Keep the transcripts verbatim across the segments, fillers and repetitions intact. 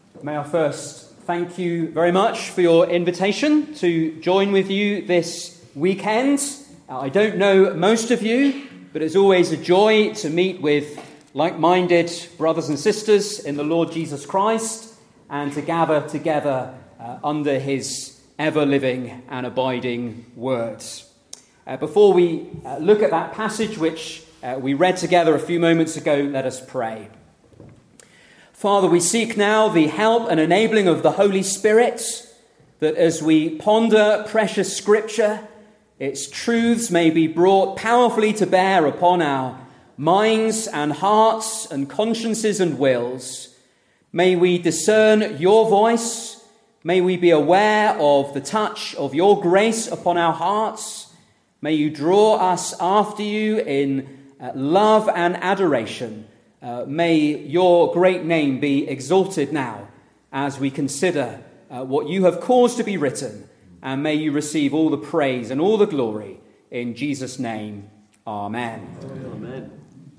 May I first thank you very much for your invitation to join with you this weekend. I don't know most of you, but it's always a joy to meet with like-minded brothers and sisters in the Lord Jesus Christ and to gather together uh, under his ever-living and abiding words. Uh, before we uh, look at that passage which uh, we read together a few moments ago, let us pray. Father, we seek now the help and enabling of the Holy Spirit, that as we ponder precious Scripture, its truths may be brought powerfully to bear upon our minds and hearts and consciences and wills. May we discern your voice. May we be aware of the touch of your grace upon our hearts. May you draw us after you in uh, love and adoration. Uh, may your great name be exalted now as we consider uh, what you have caused to be written, and may you receive all the praise and all the glory in Jesus' name. Amen. Amen.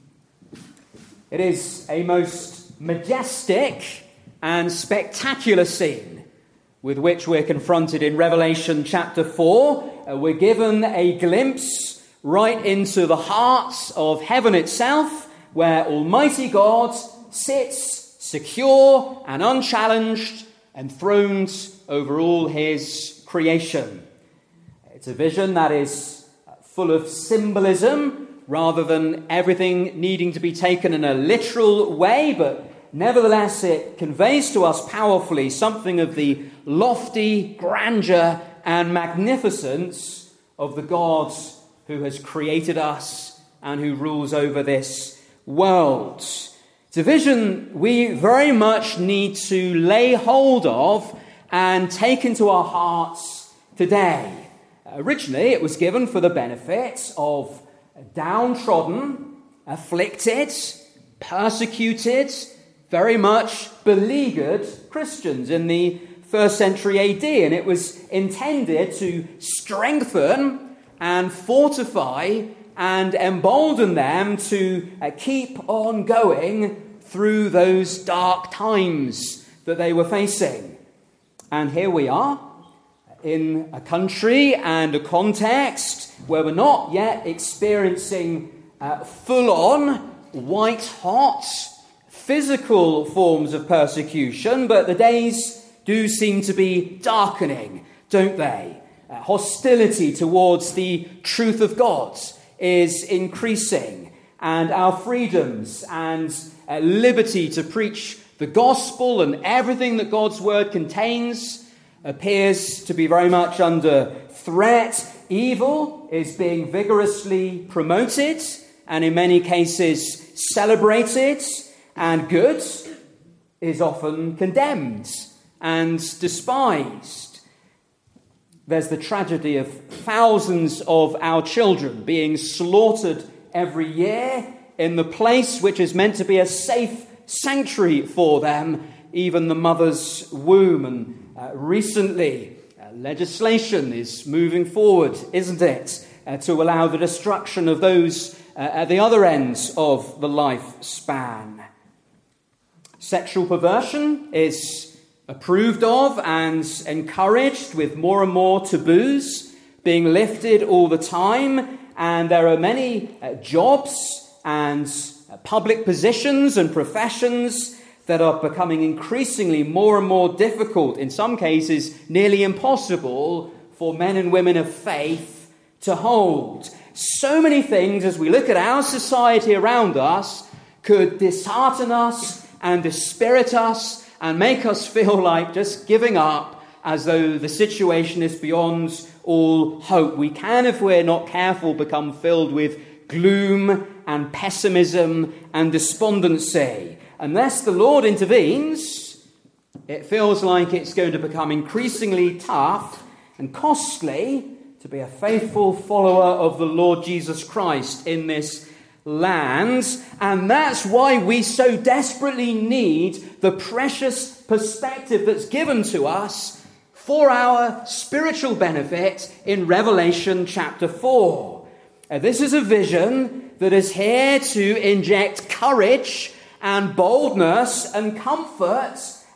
It is a most majestic and spectacular scene with which we're confronted in Revelation chapter four. Uh, we're given a glimpse right into the heart of heaven itself, where Almighty God sits secure and unchallenged, enthroned over all his creation. It's a vision that is full of symbolism rather than everything needing to be taken in a literal way, but nevertheless it conveys to us powerfully something of the lofty grandeur and magnificence of the God who has created us and who rules over this world. It's a vision we very much need to lay hold of and take into our hearts today. Originally, it was given for the benefit of downtrodden, afflicted, persecuted, very much beleaguered Christians in the first century A D, and it was intended to strengthen and fortify and embolden them to uh, keep on going through those dark times that they were facing. And here we are in a country and a context where we're not yet experiencing uh, full-on, white-hot, physical forms of persecution, but the days do seem to be darkening, don't they? Uh, hostility towards the truth of God is increasing, and our freedoms and uh, liberty to preach the gospel and everything that God's word contains appears to be very much under threat. Evil is being vigorously promoted and in many cases celebrated, and good is often condemned and despised. There's the tragedy of thousands of our children being slaughtered every year in the place which is meant to be a safe sanctuary for them, even the mother's womb. And uh, recently, uh, legislation is moving forward, isn't it, uh, to allow the destruction of those uh, at the other ends of the lifespan. Sexual perversion is approved of and encouraged, with more and more taboos being lifted all the time. And there are many uh, jobs and uh, public positions and professions that are becoming increasingly more and more difficult, in some cases nearly impossible, for men and women of faith to hold. So many things, as we look at our society around us, could dishearten us and dispirit us and make us feel like just giving up, as though the situation is beyond all hope. We can, if we're not careful, become filled with gloom and pessimism and despondency. Unless the Lord intervenes, it feels like it's going to become increasingly tough and costly to be a faithful follower of the Lord Jesus Christ in this land. And that's why we so desperately need the precious perspective that's given to us for our spiritual benefit in Revelation chapter four. Uh, this is a vision that is here to inject courage and boldness and comfort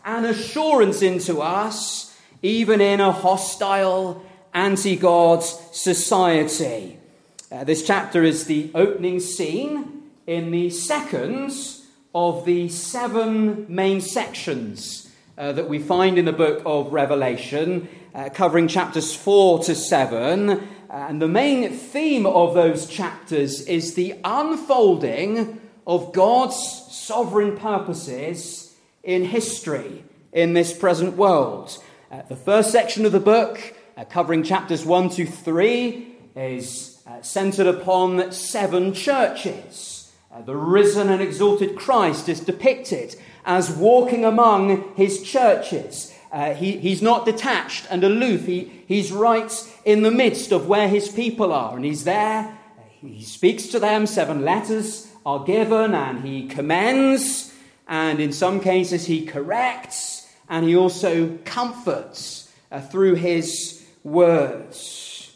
and assurance into us, even in a hostile, anti-God society. Uh, this chapter is the opening scene in the second of the seven main sections uh, that we find in the book of Revelation, uh, covering chapters four to seven. And the main theme of those chapters is the unfolding of God's sovereign purposes in history, in this present world. Uh, the first section of the book, uh, covering chapters one to three, is uh, centered upon seven churches. Uh, the risen and exalted Christ is depicted as walking among his churches. Uh, he, he's not detached and aloof. He, he's right in the midst of where his people are. And he's there. He speaks to them. Seven letters are given. And he commends. And in some cases he corrects. And he also comforts uh, through his words.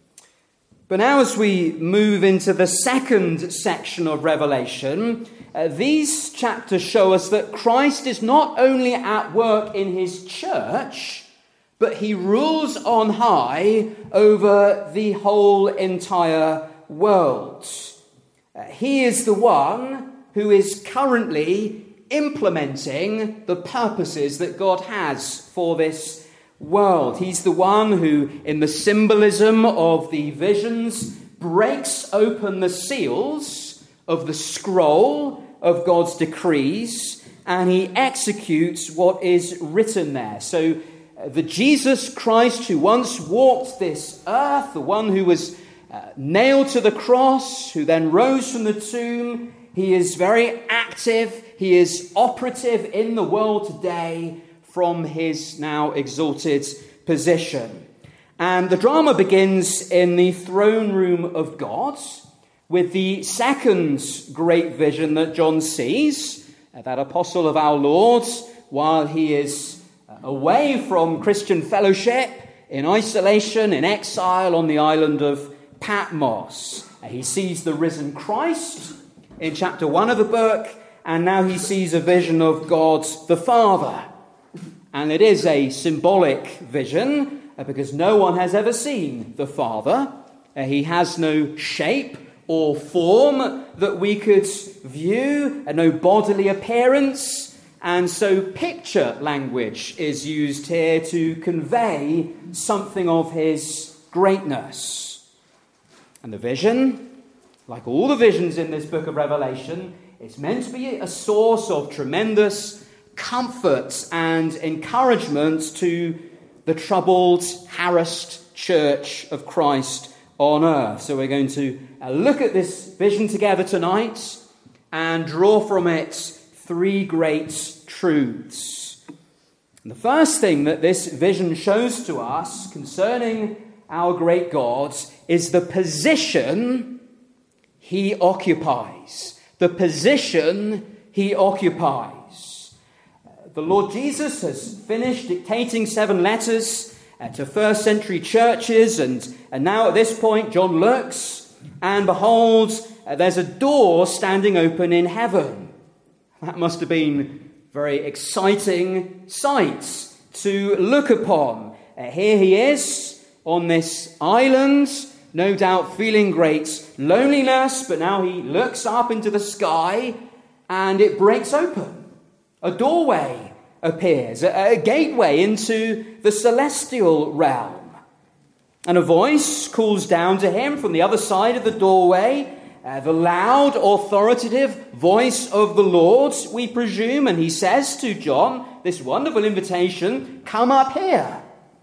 But now as we move into the second section of Revelation, Uh, these chapters show us that Christ is not only at work in his church, but he rules on high over the whole entire world. Uh, he is the one who is currently implementing the purposes that God has for this world. He's the one who, in the symbolism of the visions, breaks open the seals of the scroll of God's decrees, and he executes what is written there. So uh, the Jesus Christ who once walked this earth, the one who was uh, nailed to the cross, who then rose from the tomb, he is very active, he is operative in the world today from his now exalted position. And the drama begins in the throne room of God, with the second great vision that John sees, that apostle of our Lord, while he is away from Christian fellowship, in isolation, in exile on the island of Patmos. He sees the risen Christ in chapter one of the book, and now he sees a vision of God the Father. And it is a symbolic vision, because no one has ever seen the Father. He has no shape or form that we could view, and no bodily appearance. And so picture language is used here to convey something of his greatness. And the vision, like all the visions in this book of Revelation, is meant to be a source of tremendous comfort and encouragement to the troubled, harassed church of Christ on earth. So we're going to uh, look at this vision together tonight and draw from it three great truths. And the first thing that this vision shows to us concerning our great God is the position he occupies. The position he occupies. Uh, the Lord Jesus has finished dictating seven letters Uh, to first century churches, and, and now at this point John looks, and behold, uh, there's a door standing open in heaven. That must have been very exciting sight to look upon. Uh, here he is on this island, no doubt feeling great loneliness, but now he looks up into the sky and it breaks open. A doorway appears, a, a gateway into the celestial realm. And a voice calls down to him from the other side of the doorway, uh, the loud, authoritative voice of the Lord, we presume, and he says to John, this wonderful invitation, come up here,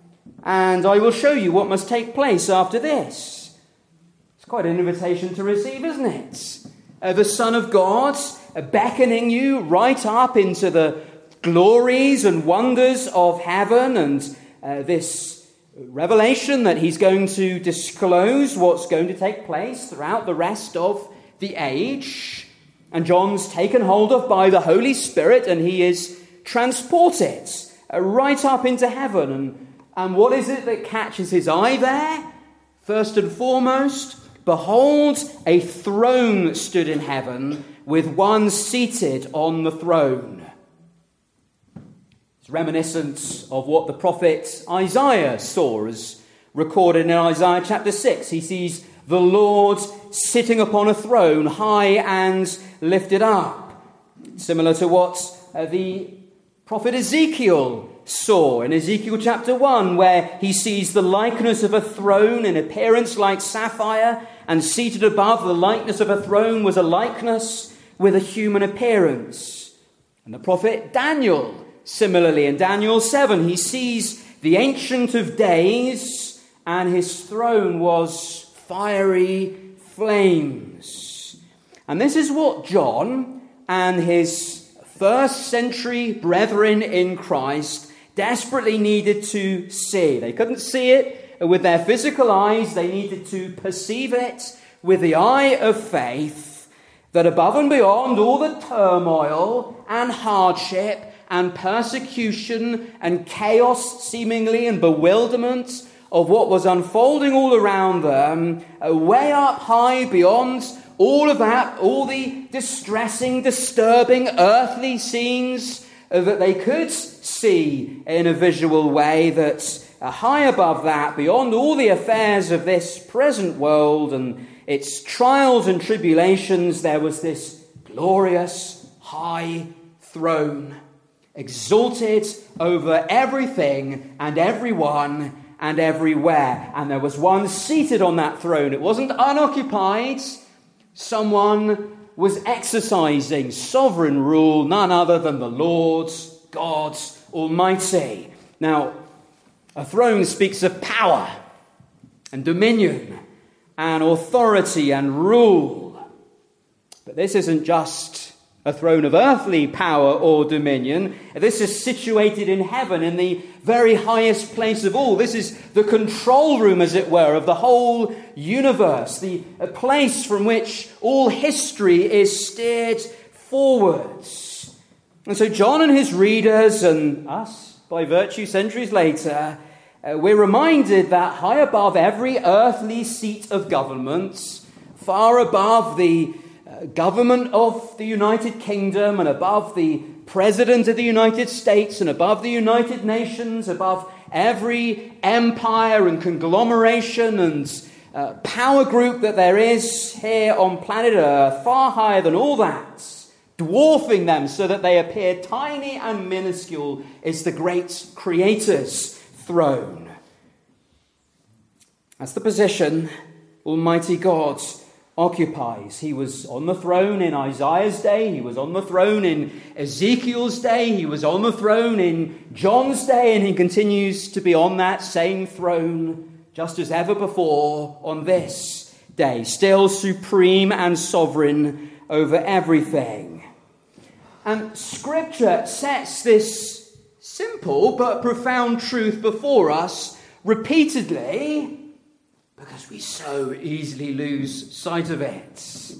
and I will show you what must take place after this. It's quite an invitation to receive, isn't it? Uh, the Son of God uh, beckoning you right up into the glories and wonders of heaven, and uh, this revelation that he's going to disclose what's going to take place throughout the rest of the age. And John's taken hold of by the Holy Spirit, and he is transported uh, right up into heaven. And, and what is it that catches his eye there? First and foremost, behold, a throne stood in heaven with one seated on the throne. It's reminiscent of what the prophet Isaiah saw, as recorded in Isaiah chapter six. He sees the Lord sitting upon a throne, high and lifted up. Similar to what uh, the prophet Ezekiel saw in Ezekiel chapter one, where he sees the likeness of a throne in appearance like sapphire, and seated above the likeness of a throne was a likeness with a human appearance. And the prophet Daniel, similarly, in Daniel seven, he sees the Ancient of Days, and his throne was fiery flames. And this is what John and his first century brethren in Christ desperately needed to see. They couldn't see it with their physical eyes. They needed to perceive it with the eye of faith, that above and beyond all the turmoil and hardship and persecution and chaos seemingly and bewilderment of what was unfolding all around them, way up high beyond all of that, all the distressing, disturbing earthly scenes that they could see in a visual way, that high above that, beyond all the affairs of this present world and its trials and tribulations, there was this glorious high throne, exalted over everything and everyone and everywhere. And there was one seated on that throne. It wasn't unoccupied. Someone was exercising sovereign rule, none other than the Lord God Almighty. Now, a throne speaks of power and dominion and authority and rule. But this isn't just a throne of earthly power or dominion. This is situated in heaven, in the very highest place of all. This is the control room, as it were, of the whole universe, the place from which all history is steered forwards. And so John and his readers, and us, by virtue, centuries later, uh, we're reminded that high above every earthly seat of government, far above the government of the United Kingdom, and above the President of the United States, and above the United Nations, above every empire and conglomeration and uh, power group that there is here on planet Earth, far higher than all that, dwarfing them so that they appear tiny and minuscule, is the great Creator's throne. That's the position Almighty God occupies. He was on the throne in Isaiah's day. He was on the throne in Ezekiel's day. He was on the throne in John's day, and he continues to be on that same throne just as ever before on this day, still supreme and sovereign over everything. And Scripture sets this simple but profound truth before us repeatedly, because we so easily lose sight of it.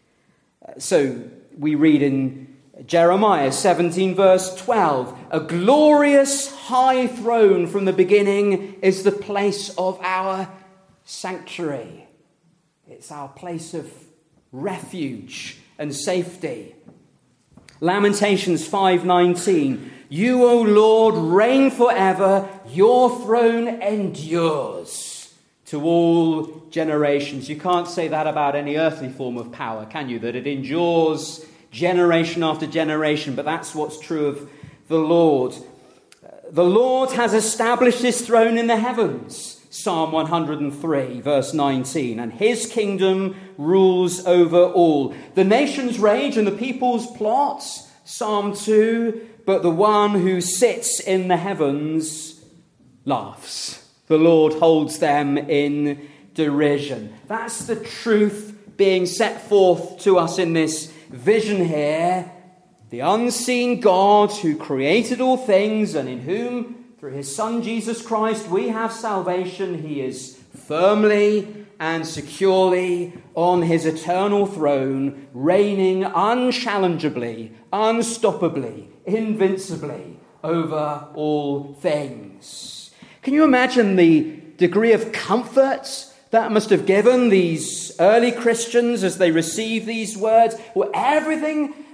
So we read in Jeremiah seventeen verse twelve, "A glorious high throne from the beginning is the place of our sanctuary." It's our place of refuge and safety. Lamentations five nineteen, "You, O Lord, reign forever. Your throne endures to all generations." You can't say that about any earthly form of power, can you? That it endures generation after generation. But that's what's true of the Lord. The Lord has established his throne in the heavens. Psalm one hundred three, verse nineteen. "And his kingdom rules over all. The nations rage and the peoples plot." Psalm two. "But the one who sits in the heavens laughs. The Lord holds them in derision." That's the truth being set forth to us in this vision here. The unseen God who created all things, and in whom, through his Son Jesus Christ, we have salvation. He is firmly and securely on his eternal throne, reigning unchallengeably, unstoppably, invincibly over all things. Can you imagine the degree of comfort that must have given these early Christians as they received these words? Well, everything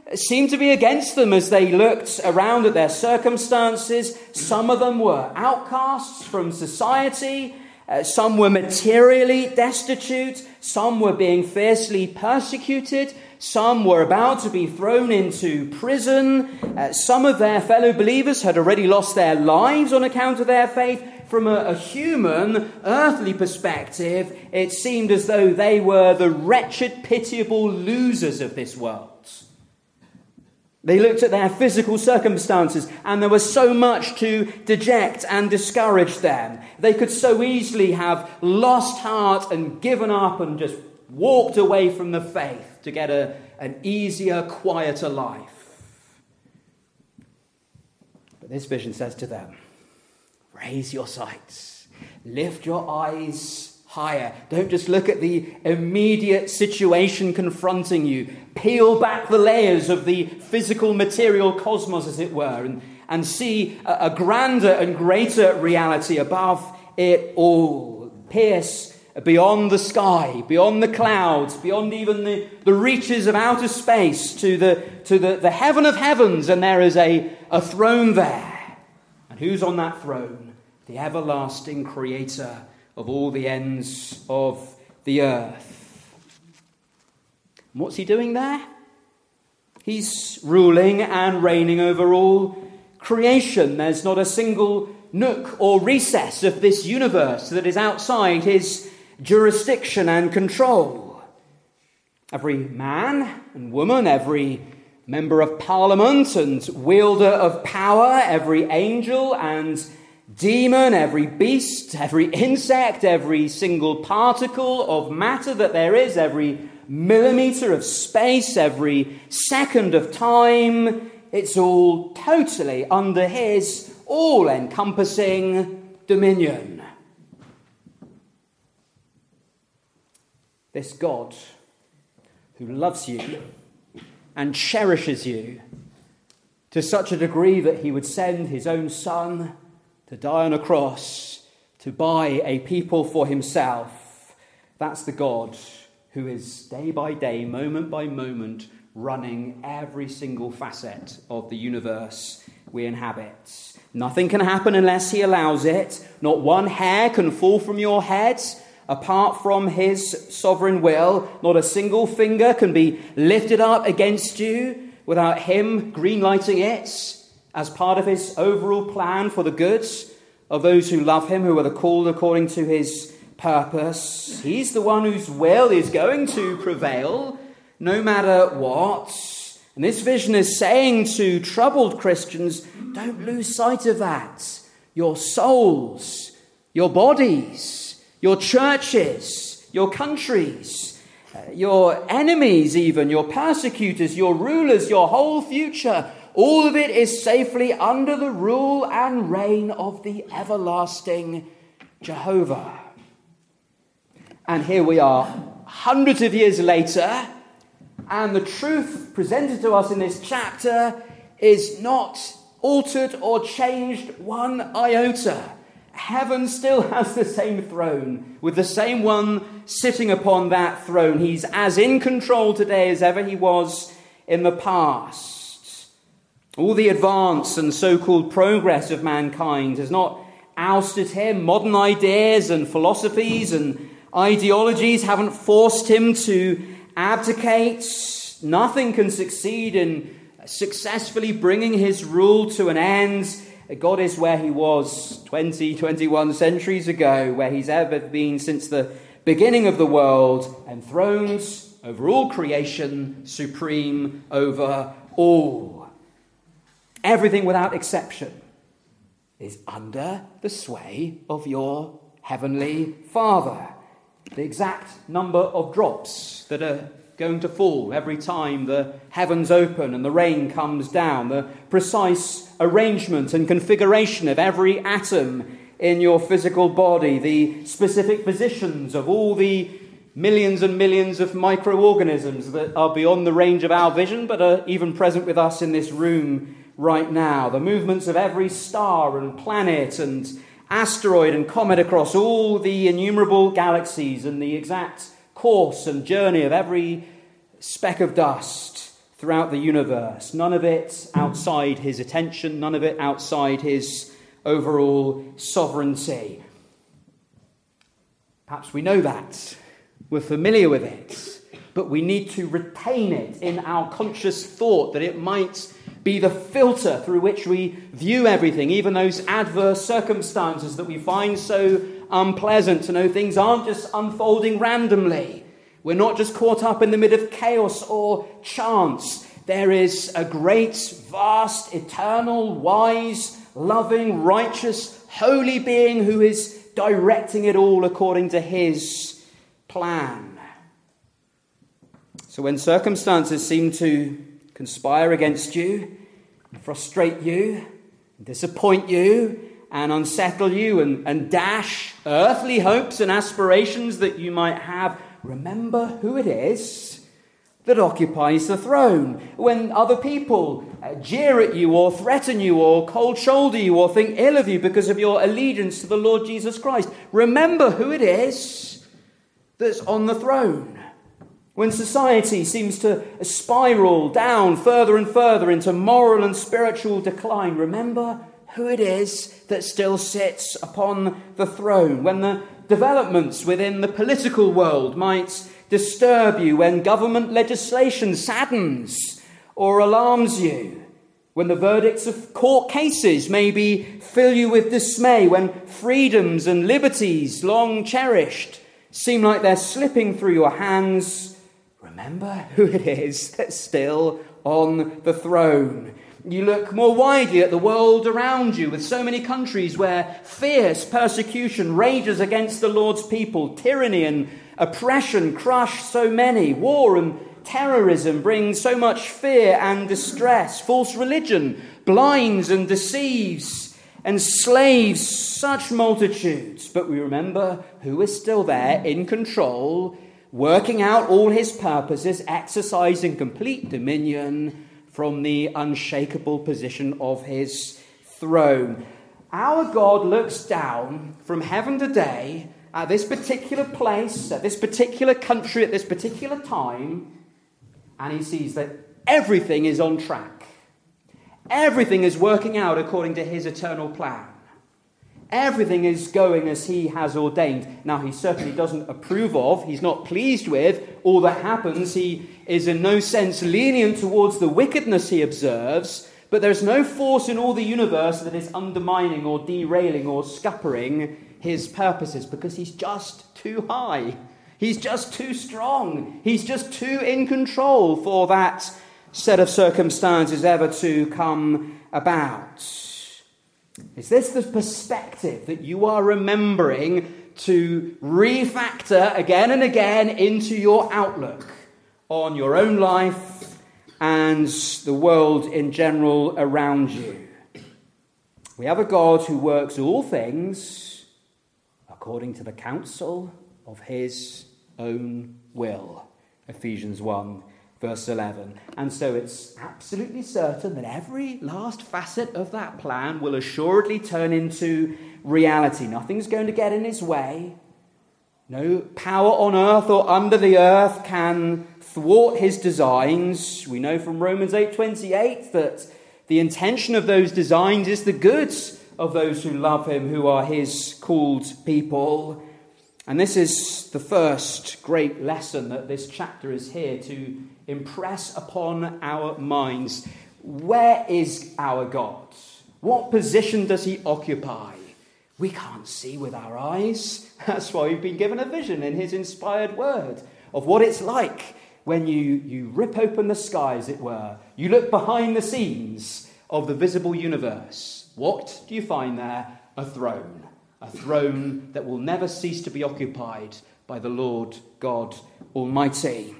seemed to be against them as they looked around at their circumstances. Some of them were outcasts from society. Uh, some were materially destitute. Some were being fiercely persecuted. Some were about to be thrown into prison. Uh, some of their fellow believers had already lost their lives on account of their faith. From a, a human, earthly perspective, it seemed as though they were the wretched, pitiable losers of this world. They looked at their physical circumstances, and there was so much to deject and discourage them. They could so easily have lost heart and given up and just walked away from the faith to get a, an easier, quieter life. But this vision says to them, raise your sights, lift your eyes higher. Don't just look at the immediate situation confronting you. Peel back the layers of the physical, material cosmos, as it were, and, and see a, a grander and greater reality above it all. Pierce beyond the sky, beyond the clouds, beyond even the, the reaches of outer space to the to the, the heaven of heavens, and there is a, a throne there. And who's on that throne? The everlasting creator of all the ends of the earth. And what's he doing there? He's ruling and reigning over all creation. There's not a single nook or recess of this universe that is outside his jurisdiction and control. Every man and woman, every member of parliament and wielder of power, every angel and demon, every beast, every insect, every single particle of matter that there is, every millimeter of space, every second of time, it's all totally under his all-encompassing dominion. This God who loves you and cherishes you to such a degree that he would send his own son to die on a cross, to buy a people for himself. That's the God who is day by day, moment by moment, running every single facet of the universe we inhabit. Nothing can happen unless he allows it. Not one hair can fall from your head apart from his sovereign will. Not a single finger can be lifted up against you without him green-lighting it as part of his overall plan for the good of those who love him, who are the called according to his purpose. He's the one whose will is going to prevail no matter what. And this vision is saying to troubled Christians, don't lose sight of that. Your souls, your bodies, your churches, your countries, your enemies even, your persecutors, your rulers, your whole future, all of it is safely under the rule and reign of the everlasting Jehovah. And here we are, hundreds of years later, and the truth presented to us in this chapter is not altered or changed one iota. Heaven still has the same throne, with the same one sitting upon that throne. He's as in control today as ever he was in the past. All the advance and so-called progress of mankind has not ousted him. Modern ideas and philosophies and ideologies haven't forced him to abdicate. Nothing can succeed in successfully bringing his rule to an end. God is where he was twenty, twenty-one centuries ago, where he's ever been since the beginning of the world, enthroned over all creation, supreme over all. Everything without exception is under the sway of your heavenly Father. The exact number of drops that are going to fall every time the heavens open and the rain comes down, the precise arrangement and configuration of every atom in your physical body, the specific positions of all the millions and millions of microorganisms that are beyond the range of our vision but are even present with us in this room right now, the movements of every star and planet and asteroid and comet across all the innumerable galaxies, and the exact course and journey of every speck of dust throughout the universe. None of it outside his attention, none of it outside his overall sovereignty. Perhaps we know that. We're familiar with it. But we need to retain it in our conscious thought that it might be the filter through which we view everything, even those adverse circumstances that we find so unpleasant, to know things aren't just unfolding randomly. We're not just caught up in the mid of chaos or chance. There is a great, vast, eternal, wise, loving, righteous, holy being who is directing it all according to his plan. So when circumstances seem to conspire against you, frustrate you, disappoint you, and unsettle you, and, and dash earthly hopes and aspirations that you might have, remember who it is that occupies the throne. When other people uh, jeer at you or threaten you or cold shoulder you or think ill of you because of your allegiance to the Lord Jesus Christ, remember who it is that's on the throne. When society seems to spiral down further and further into moral and spiritual decline, remember who it is that still sits upon the throne. When the developments within the political world might disturb you, when government legislation saddens or alarms you, when the verdicts of court cases maybe fill you with dismay, when freedoms and liberties long cherished seem like they're slipping through your hands, remember who it is that's still on the throne. You look more widely at the world around you, with so many countries where fierce persecution rages against the Lord's people. Tyranny and oppression crush so many. War and terrorism bring so much fear and distress. False religion blinds and deceives, enslaves such multitudes. But we remember who is still there in control, working out all his purposes, exercising complete dominion from the unshakable position of his throne. Our God looks down from heaven today at this particular place, at this particular country, at this particular time, and he sees that everything is on track. Everything is working out according to his eternal plan. Everything is going as he has ordained. Now, he certainly doesn't approve of, he's not pleased with all that happens. He is in no sense lenient towards the wickedness he observes, but there's no force in all the universe that is undermining or derailing or scuppering his purposes, because he's just too high. He's just too strong. He's just too in control for that set of circumstances ever to come about. Is this the perspective that you are remembering to refactor again and again into your outlook on your own life and the world in general around you? We have a God who works all things according to the counsel of his own will. Ephesians one. Verse eleven. And so it's absolutely certain that every last facet of that plan will assuredly turn into reality. Nothing's going to get in his way. No power on earth or under the earth can thwart his designs. We know from Romans eight twenty-eight that the intention of those designs is the good of those who love him, who are his called people. And this is the first great lesson that this chapter is here to impress upon our minds. Where is our God? What position does he occupy? We can't see with our eyes. That's why we've been given a vision in his inspired word of what it's like when you, you rip open the sky, as it were. You look behind the scenes of the visible universe. What do you find there? A throne. A throne that will never cease to be occupied by the Lord God Almighty.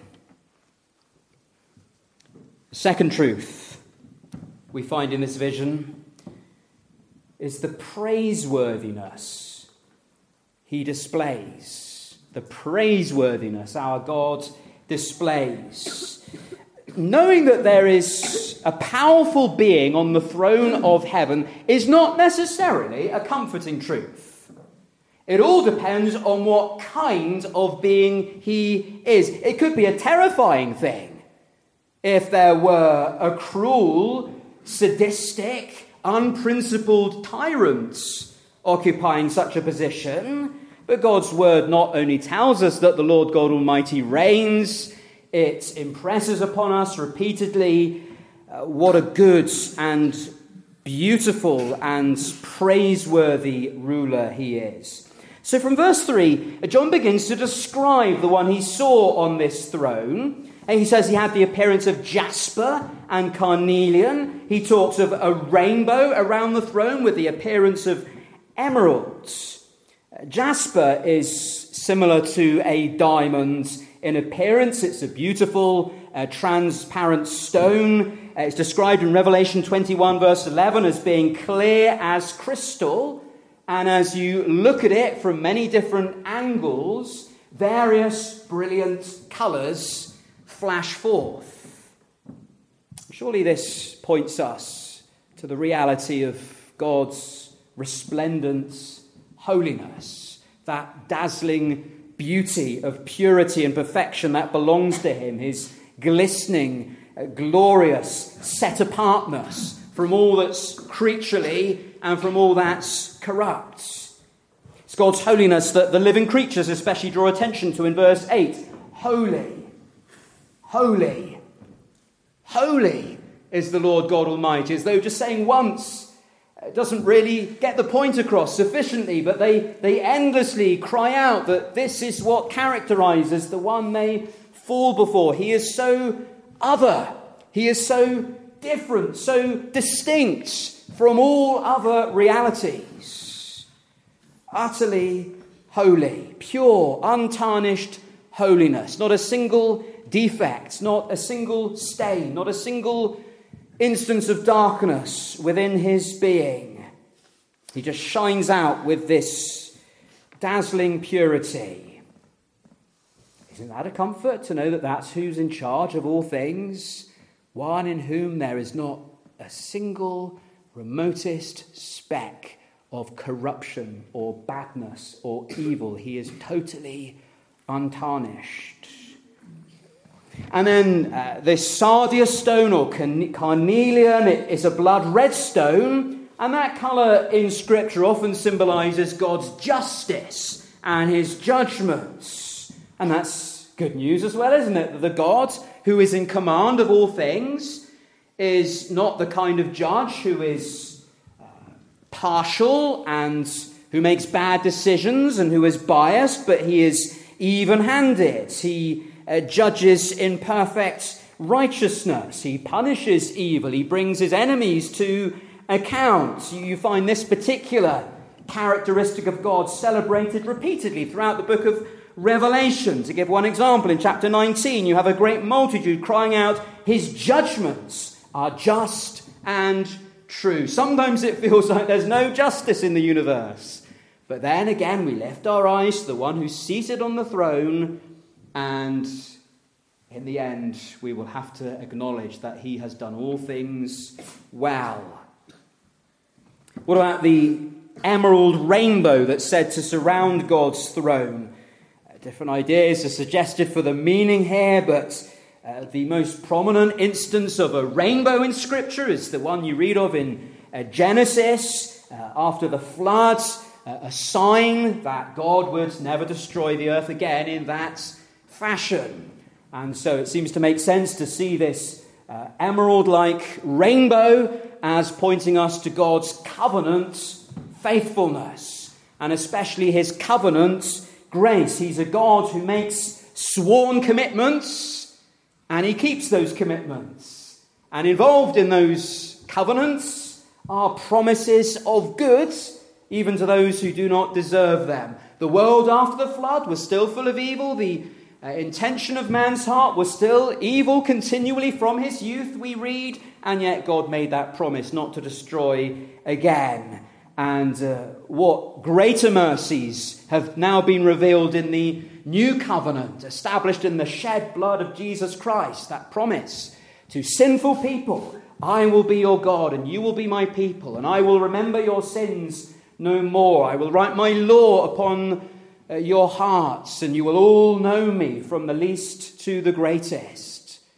The second truth we find in this vision is the praiseworthiness he displays. The praiseworthiness our God displays. Knowing that there is a powerful being on the throne of heaven is not necessarily a comforting truth. It all depends on what kind of being he is. It could be a terrifying thing. If there were a cruel, sadistic, unprincipled tyrant occupying such a position, but God's word not only tells us that the Lord God Almighty reigns, it impresses upon us repeatedly uh, what a good and beautiful and praiseworthy ruler he is. So from verse three, John begins to describe the one he saw on this throne. And he says he had the appearance of jasper and carnelian. He talks of a rainbow around the throne with the appearance of emeralds. Jasper is similar to a diamond in appearance. It's a beautiful, uh, transparent stone. Uh, it's described in Revelation twenty-one, verse eleven, as being clear as crystal. And as you look at it from many different angles, various brilliant colours flash forth. Surely this points us to the reality of God's resplendent holiness, that dazzling beauty of purity and perfection that belongs to him, his glistening, uh, glorious set-apartness from all that's creaturely and from all that's corrupt. It's God's holiness that the living creatures especially draw attention to in verse eight. Holy, holy, holy is the Lord God Almighty, as though just saying once it doesn't really get the point across sufficiently, but they, they endlessly cry out that this is what characterizes the one they fall before. He is so other. He is so different, so distinct from all other realities. Utterly holy, pure, untarnished holiness. Not a single defect, not a single stain, not a single instance of darkness within his being. He just shines out with this dazzling purity. Isn't that a comfort to know that that's who's in charge of all things? One in whom there is not a single remotest speck of corruption or badness or evil. He is totally untarnished. And then uh, this sardius stone or carnelian, it is a blood red stone, and that colour in Scripture often symbolises God's justice and his judgments. And that's good news as well, isn't it? That the God who is in command of all things is not the kind of judge who is uh, partial and who makes bad decisions and who is biased, but he is even-handed. He Uh, judges in perfect righteousness. He punishes evil. He brings his enemies to account. You find this particular characteristic of God celebrated repeatedly throughout the book of Revelation. To give one example, in chapter nineteen, you have a great multitude crying out, his judgments are just and true. Sometimes it feels like there's no justice in the universe. But then again, we lift our eyes to the one who's seated on the throne, and in the end, we will have to acknowledge that he has done all things well. What about the emerald rainbow that's said to surround God's throne? Uh, different ideas are suggested for the meaning here, but uh, the most prominent instance of a rainbow in Scripture is the one you read of in uh, Genesis, uh, after the flood, uh, a sign that God would never destroy the earth again in that fashion. And so it seems to make sense to see this uh, emerald-like rainbow as pointing us to God's covenant faithfulness, and especially his covenant grace. He's a God who makes sworn commitments, and he keeps those commitments. And involved in those covenants are promises of good, even to those who do not deserve them. The world after the flood was still full of evil. The Uh, intention of man's heart was still evil continually from his youth, we read, and yet God made that promise not to destroy again. And uh, what greater mercies have now been revealed in the new covenant, established in the shed blood of Jesus Christ, that promise to sinful people, I will be your God and you will be my people, and I will remember your sins no more. I will write my law upon your hearts, and you will all know me from the least to the greatest.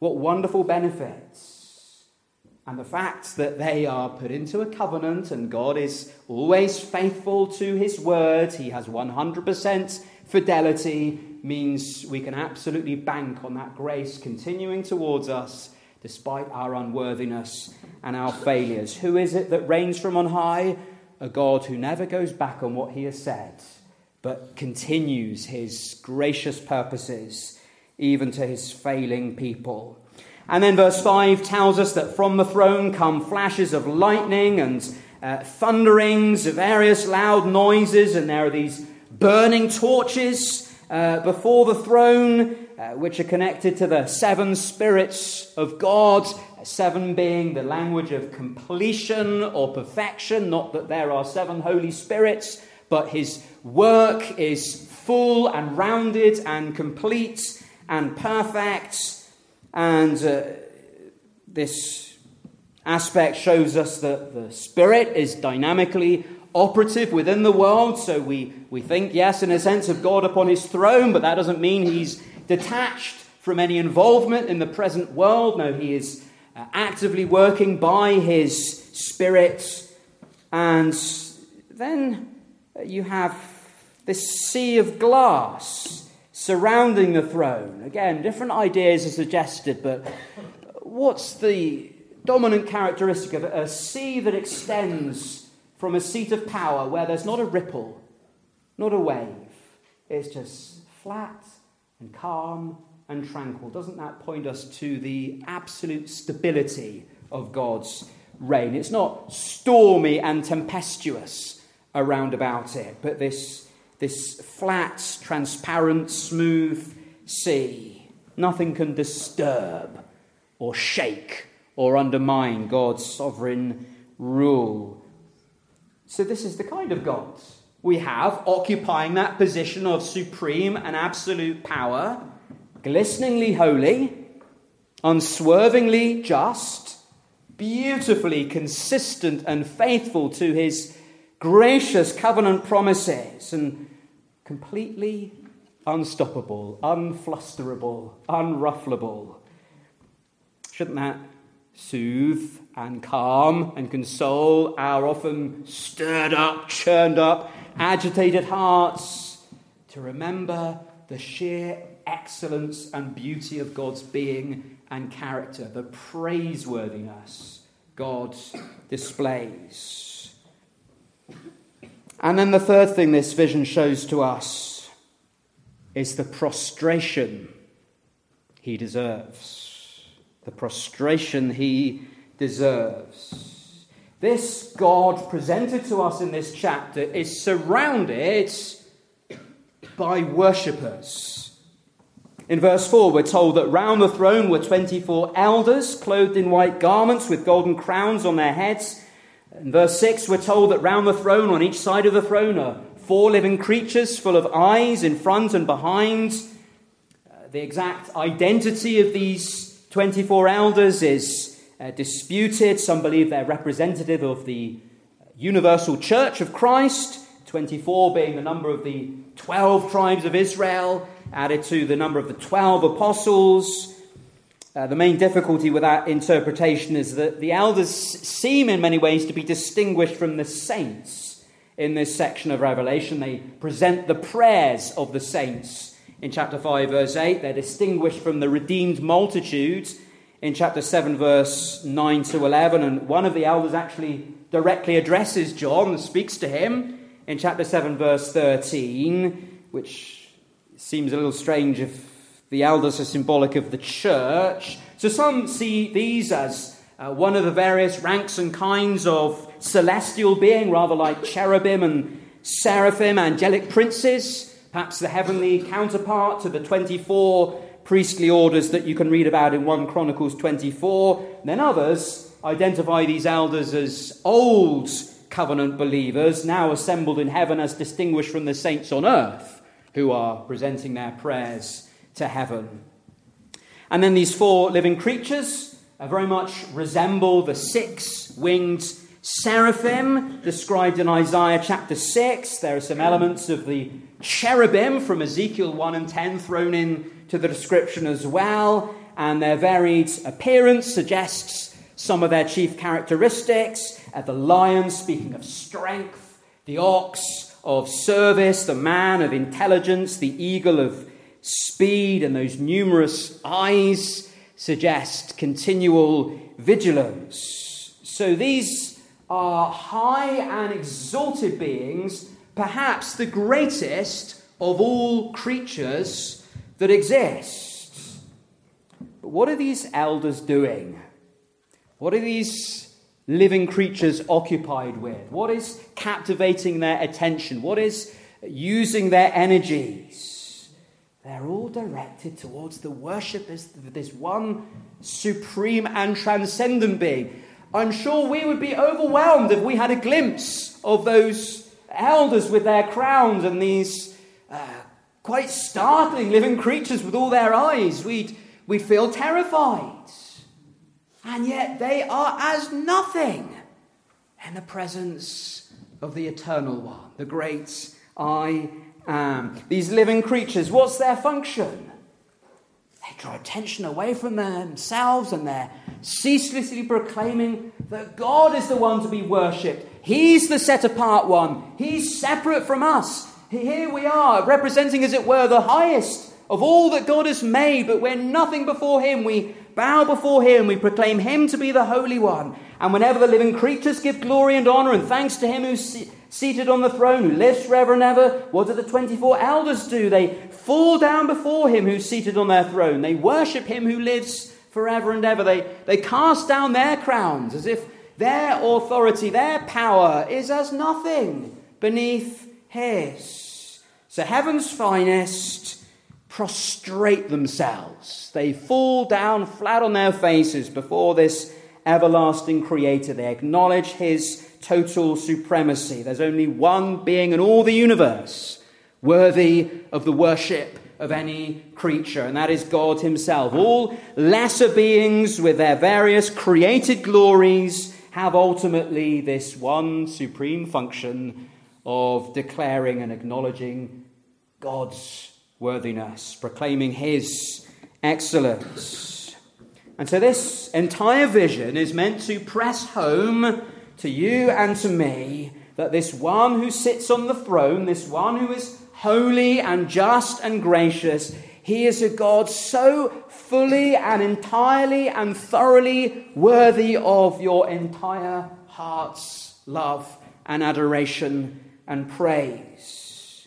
What wonderful benefits. And the fact that they are put into a covenant and God is always faithful to his word, he has one hundred percent fidelity, means we can absolutely bank on that grace continuing towards us despite our unworthiness and our failures. Who is it that reigns from on high? A God who never goes back on what he has said, but continues his gracious purposes even to his failing people. And then verse five tells us that from the throne come flashes of lightning and uh, thunderings, various loud noises, and there are these burning torches uh, before the throne, uh, which are connected to the seven spirits of God, seven being the language of completion or perfection, not that there are seven Holy Spirits, but his work is full and rounded and complete and perfect. And uh, this aspect shows us that the Spirit is dynamically operative within the world. So we, we think, yes, in a sense, of God upon his throne, but that doesn't mean he's detached from any involvement in the present world. No, he is uh, actively working by his Spirit. And then you have this sea of glass surrounding the throne. Again, different ideas are suggested, but what's the dominant characteristic of it? A sea that extends from a seat of power where there's not a ripple, not a wave. It's just flat and calm and tranquil. Doesn't that point us to the absolute stability of God's reign? It's not stormy and tempestuous around about it, but this This flat, transparent, smooth sea. Nothing can disturb or shake or undermine God's sovereign rule. So this is the kind of God we have, occupying that position of supreme and absolute power, glisteningly holy, unswervingly just, beautifully consistent and faithful to his gracious covenant promises, and completely unstoppable, unflusterable, unrufflable. Shouldn't that soothe and calm and console our often stirred up, churned up, agitated hearts to remember the sheer excellence and beauty of God's being and character, the praiseworthiness God displays? And then the third thing this vision shows to us is the prostration he deserves. The prostration he deserves. This God presented to us in this chapter is surrounded by worshippers. In verse four, we're told that round the throne were twenty-four elders, clothed in white garments with golden crowns on their heads. In verse six, we're told that round the throne, on each side of the throne, are four living creatures full of eyes in front and behind. Uh, the exact identity of these twenty-four elders is uh, disputed. Some believe they're representative of the universal church of Christ, twenty-four being the number of the twelve tribes of Israel, added to the number of the twelve apostles. Uh, the main difficulty with that interpretation is that the elders seem in many ways to be distinguished from the saints in this section of Revelation. They present the prayers of the saints in chapter five, verse eight. They're distinguished from the redeemed multitude in chapter seven, verse nine to eleven. And one of the elders actually directly addresses John and speaks to him in chapter seven, verse thirteen, which seems a little strange if the elders are symbolic of the church. So some see these as uh, one of the various ranks and kinds of celestial being, rather like cherubim and seraphim, angelic princes, perhaps the heavenly counterpart to the twenty-four priestly orders that you can read about in First Chronicles twenty-four. Then others identify these elders as old covenant believers, now assembled in heaven as distinguished from the saints on earth, who are presenting their prayers to heaven. And then these four living creatures uh, very much resemble the six-winged seraphim described in Isaiah chapter six. There are some elements of the cherubim from Ezekiel one and ten thrown in to the description as well. and their varied appearance suggests some of their chief characteristics. Uh, the lion, speaking of strength, the ox of service, the man of intelligence, the eagle of speed, and those numerous eyes suggest continual vigilance. So these are high and exalted beings, perhaps the greatest of all creatures that exist. But what are these elders doing? What are these living creatures occupied with? What is captivating their attention? What is using their energies? They're all directed towards the worship of this one supreme and transcendent being. I'm sure we would be overwhelmed if we had a glimpse of those elders with their crowns and these uh, quite startling living creatures with all their eyes. We'd, we'd feel terrified. And yet they are as nothing in the presence of the Eternal One, the great I am. These living creatures, what's their function? They draw attention away from themselves, and they're ceaselessly proclaiming that God is the one to be worshipped. He's the set-apart one. He's separate from us. Here we are, representing, as it were, the highest of all that God has made, but we're nothing before him. We bow before him. We proclaim him to be the Holy One. And whenever the living creatures give glory and honor and thanks to him who's se- seated on the throne, who lives forever and ever, what do the twenty-four elders do? They fall down before him who's seated on their throne. They worship him who lives forever and ever. They, they cast down their crowns as if their authority, their power is as nothing beneath his. So heaven's finest prostrate themselves. They fall down flat on their faces before this everlasting creator. They acknowledge his total supremacy. There's only one being in all the universe worthy of the worship of any creature, and that is God himself. All lesser beings with their various created glories have ultimately this one supreme function of declaring and acknowledging God's worthiness, proclaiming his excellence. And so this entire vision is meant to press home to you and to me that this one who sits on the throne, this one who is holy and just and gracious, he is a God so fully and entirely and thoroughly worthy of your entire heart's love and adoration and praise.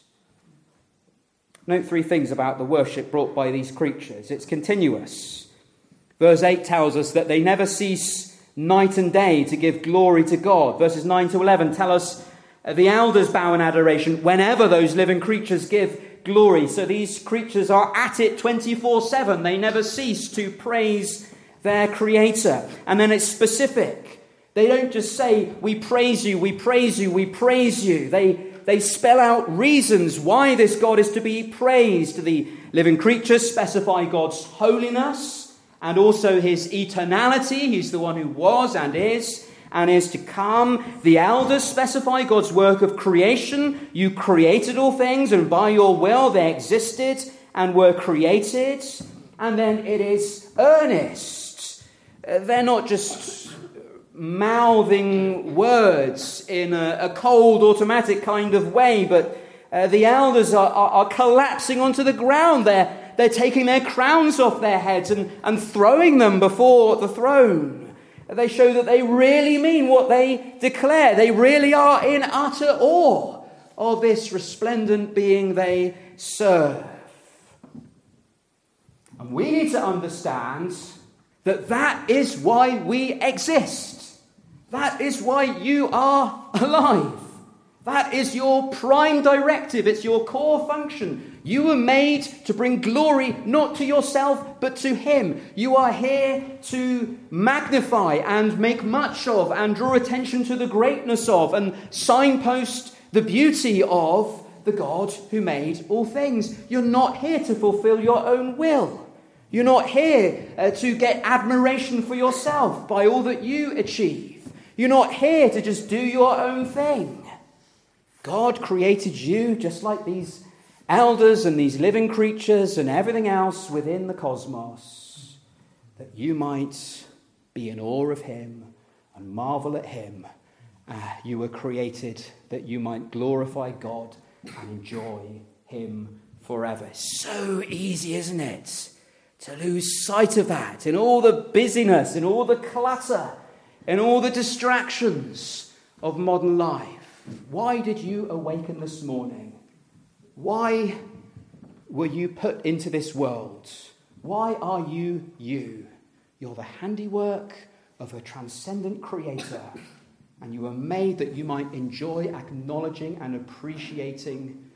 Note three things about the worship brought by these creatures. It's continuous. Verse eight tells us that they never cease night and day to give glory to God. Verses nine to eleven tell us the elders bow in adoration whenever those living creatures give glory. So these creatures are at it twenty-four seven. They never cease to praise their Creator. And then it's specific. They don't just say, we praise you, we praise you, we praise you. They, they spell out reasons why this God is to be praised. The living creatures specify God's holiness and also his eternality. He's the one who was and is and is to come. The elders specify God's work of creation. You created all things, and by your will they existed and were created. And then it is earnest. They're not just mouthing words in a, a cold, automatic kind of way, but uh, the elders are, are, are collapsing onto the ground. They're, they're taking their crowns off their heads and, and throwing them before the throne. They show that they really mean what they declare. They really are in utter awe of this resplendent being they serve. And we need to understand that that is why we exist. That is why you are alive. That is your prime directive. It's your core function. You were made to bring glory not to yourself, but to him. You are here to magnify and make much of and draw attention to the greatness of and signpost the beauty of the God who made all things. You're not here to fulfill your own will. You're not here uh, to get admiration for yourself by all that you achieve. You're not here to just do your own thing. God created you just like these elders and these living creatures and everything else within the cosmos. that you might be in awe of him and marvel at him. Uh, you were created that you might glorify God and enjoy him forever. So easy, isn't it, to lose sight of that in all the busyness, in all the clutter, in all the distractions of modern life. Why did you awaken this morning? Why were you put into this world? Why are you you? You're the handiwork of a transcendent creator, and you were made that you might enjoy acknowledging and appreciating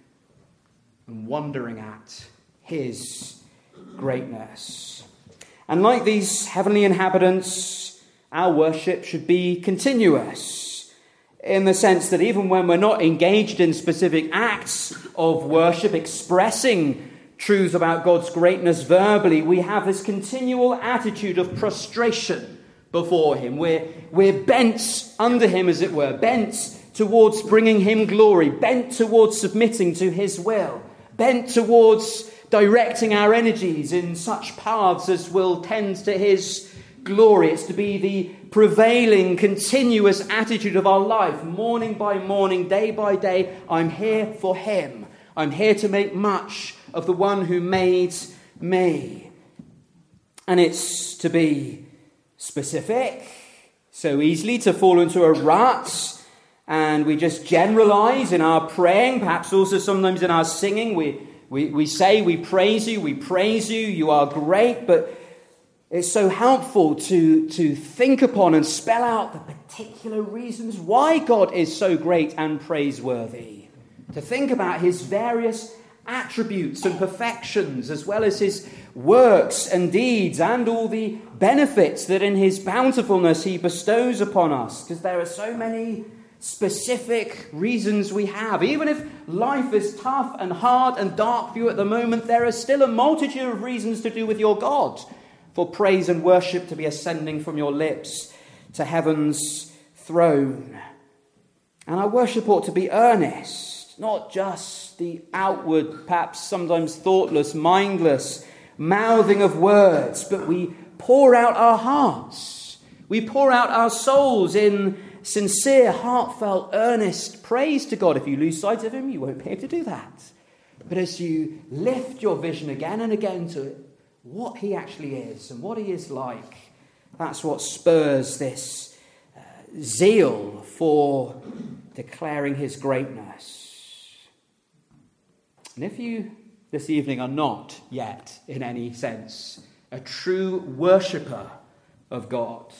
and wondering at his greatness. And like these heavenly inhabitants, our worship should be continuous, in the sense that even when we're not engaged in specific acts of worship, expressing truths about God's greatness verbally, we have this continual attitude of prostration before him. We're, we're bent under him, as it were, bent towards bringing him glory, bent towards submitting to his will, bent towards directing our energies in such paths as will tend to his glory. It's to be the prevailing, continuous attitude of our life, morning by morning, day by day. I'm here for him. I'm here to make much of the one who made me. And it's to be specific, so easily to fall into a rut, and we just generalize in our praying, perhaps also sometimes in our singing. We, we, we say, we praise you, we praise you, you are great, but it's so helpful to, to think upon and spell out the particular reasons why God is so great and praiseworthy. To think about his various attributes and perfections, as well as his works and deeds, and all the benefits that in his bountifulness he bestows upon us. Because there are so many specific reasons we have. Even if life is tough and hard and dark for you at the moment, there is still a multitude of reasons to do with your God, for praise and worship to be ascending from your lips to heaven's throne. And our worship ought to be earnest, not just the outward, perhaps sometimes thoughtless, mindless mouthing of words, but we pour out our hearts. We pour out our souls in sincere, heartfelt, earnest praise to God. If you lose sight of him, you won't be able to do that. But as you lift your vision again and again to what he actually is and what he is like, that's what spurs this uh, zeal for declaring his greatness. And if you this evening are not yet, in any sense, a true worshipper of God,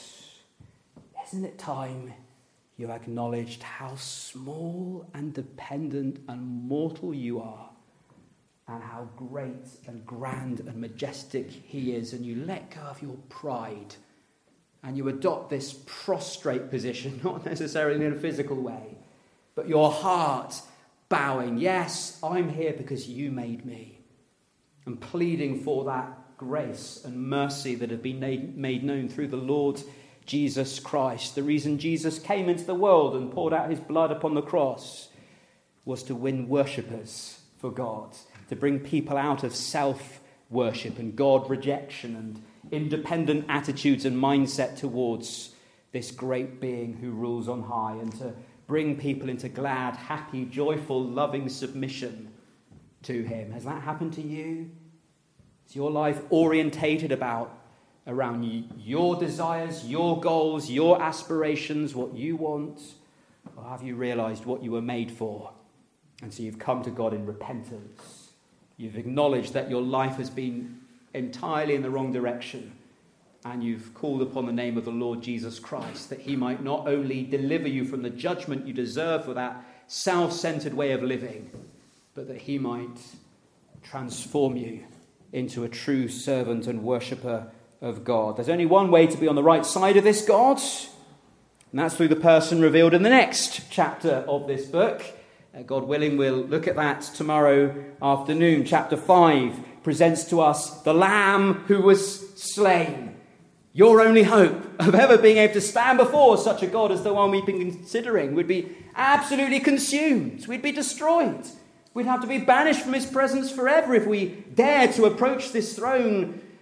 isn't it time you acknowledged how small and dependent and mortal you are, and how great and grand and majestic he is, and you let go of your pride and you adopt this prostrate position, not necessarily in a physical way, but your heart bowing, yes, I'm here because you made me, and pleading for that grace and mercy that have been made known through the Lord Jesus Christ. The reason Jesus came into the world and poured out his blood upon the cross was to win worshippers for God, to bring people out of self-worship and God rejection and independent attitudes and mindset towards this great being who rules on high, and to bring people into glad, happy, joyful, loving submission to him. Has that happened to you? Is your life orientated about around your desires, your goals, your aspirations, what you want? Or have you realized what you were made for? And so you've come to God in repentance. You've acknowledged that your life has been entirely in the wrong direction. And you've called upon the name of the Lord Jesus Christ, that he might not only deliver you from the judgment you deserve for that self-centered way of living, but that he might transform you into a true servant and worshipper of God. There's only one way to be on the right side of this God, and that's through the person revealed in the next chapter of this book. Uh, God willing, we'll look at that tomorrow afternoon. Chapter five presents to us the Lamb who was slain. Your only hope of ever being able to stand before such a God as the one we've been considering would be absolutely consumed. We'd be destroyed. We'd have to be banished from his presence forever if we dare to approach this throne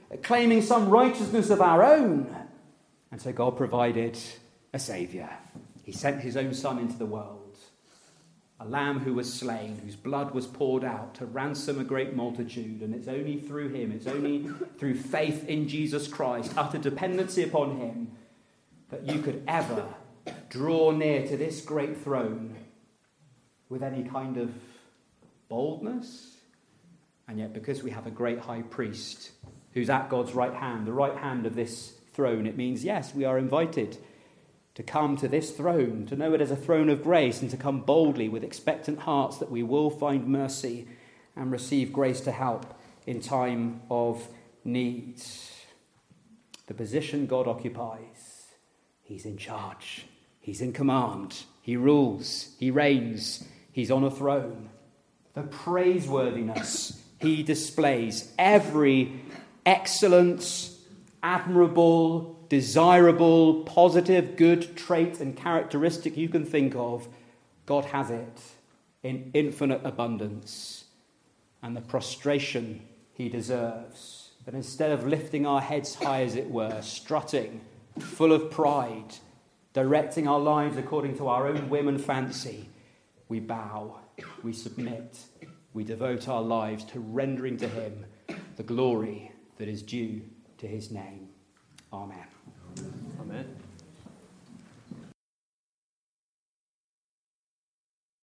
claiming some righteousness of our own. And so God provided a saviour. He sent his own son into the world, a lamb who was slain, whose blood was poured out to ransom a great multitude. And it's only through him, it's only through faith in Jesus Christ, utter dependency upon him, that you could ever draw near to this great throne with any kind of boldness. And yet, because we have a great high priest who's at God's right hand, the right hand of this throne, it means, yes, we are invited to come to this throne, to know it as a throne of grace, and to come boldly with expectant hearts that we will find mercy and receive grace to help in time of need. The position God occupies, he's in charge, he's in command, he rules, he reigns, he's on a throne. The praiseworthiness he displays, every excellent, admirable, desirable, positive, good trait and characteristic you can think of, God has it in infinite abundance. And the prostration he deserves, that instead of lifting our heads high, as it were, strutting, full of pride, directing our lives according to our own whim and fancy, we bow, we submit, we devote our lives to rendering to him the glory that is due to his name. Amen. Amen.